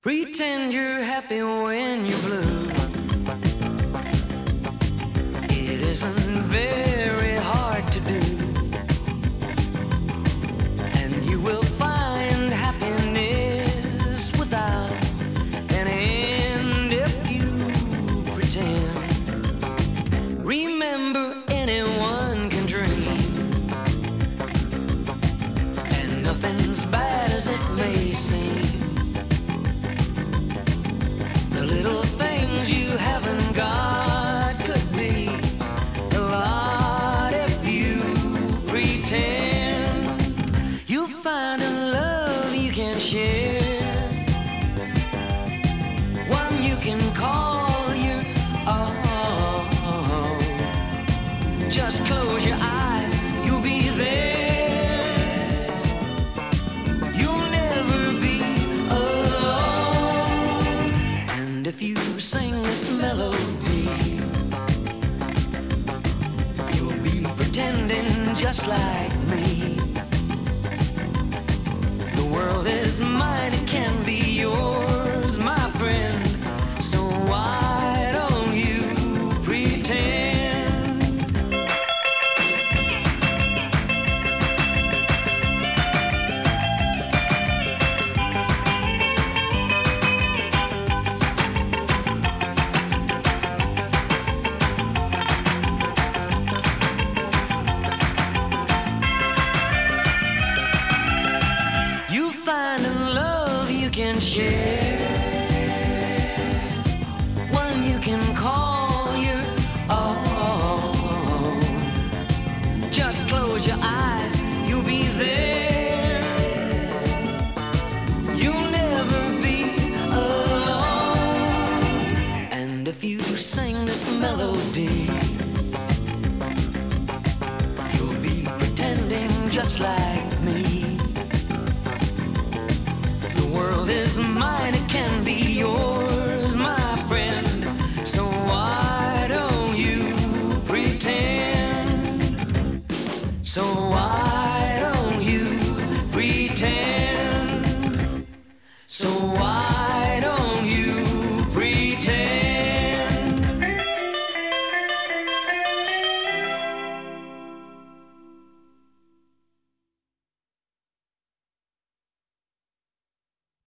Pretend you're happy when you're blue. It isn't very hard to do, and you will find happiness without an end if you pretend. Remember, anyone can dream, and nothing's bad as it may seem. The little things you haven't got could be a lot if you pretend. You'll find a love you can share, one you can call your own. Just close your eyes, you'll be there. You'll never be alone. And if you sing this melody, you'll be pretending just like me. The world is mine, it can be yours, my friend. So why don't you pretend? Find a love you can share, one you can call your own. Just close your eyes, you'll be there. You'll never be alone. And if you sing this melody, you'll be pretending just like me. The world is mine, it can be yours, my friend. So why don't you pretend? So why don't you pretend? So why